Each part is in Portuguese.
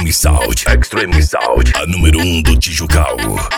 Extreme Sound, a número 1 do Tijucal.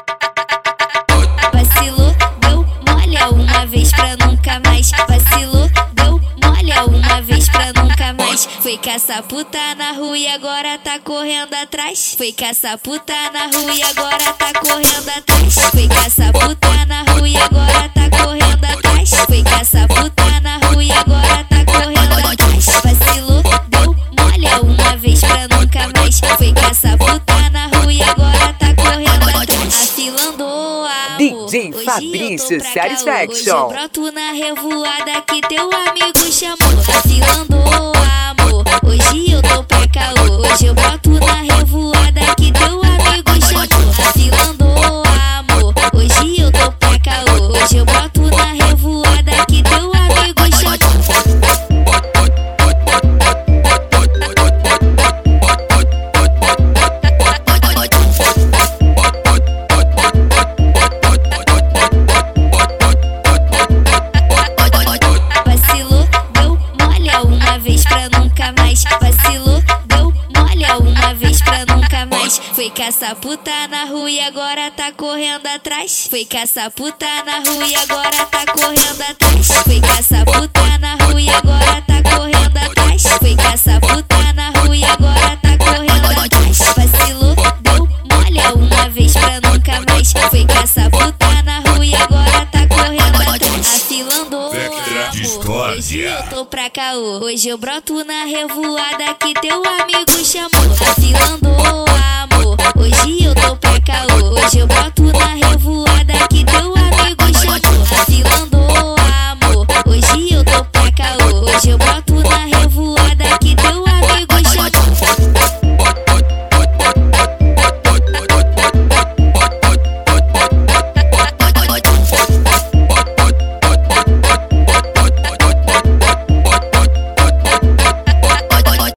Vacilou, deu mole uma vez pra nunca mais. Vacilou, deu mole uma vez pra nunca mais. Foi caçar puta na rua e agora tá correndo atrás. Foi caçar puta na rua e agora tá correndo atrás. Foi caçar puta na rua e agora tá correndo atrás. Foi caçar puta na rua e agora tá correndo atrás. Vacilou, deu mole uma vez pra nunca mais. Foi caçar puta na rua e agora tá correndo atrás. Afilando a DJ Fabrício Satisfaction. Hoje eu broto na revoada que teu amigo chamou. Afilando amor, hoje eu tô pra caô. Hoje eu broto na revoada que teu amigo chamou. Afilando amor, hoje eu tô pra caô. Hoje eu broto na revoada que teu amigo chamou. Vacilou, deu mole uma vez pra nunca mais. Vacilou, deu mole uma vez pra nunca mais. Foi caçar puta na rua e agora tá correndo atrás. Foi caçar puta na rua e agora tá correndo atrás. Foi caçar puta na rua e agora tá correndo atrás. Foi caçar puta na rua e agora tá correndo atrás. Vacilou, deu mole uma vez pra nunca mais. Foi caçar puta na rua e agora tá correndo atrás. Afilando amor, hoje eu tô pra caô. Hoje eu broto na revoada que teu amigo chamou. Afilando amor, hoje eu tô pra caô. Hoje eu broto na revoada que teu amigo chamou. Afilando amor, hoje eu tô pra caô. Hoje eu broto na revoada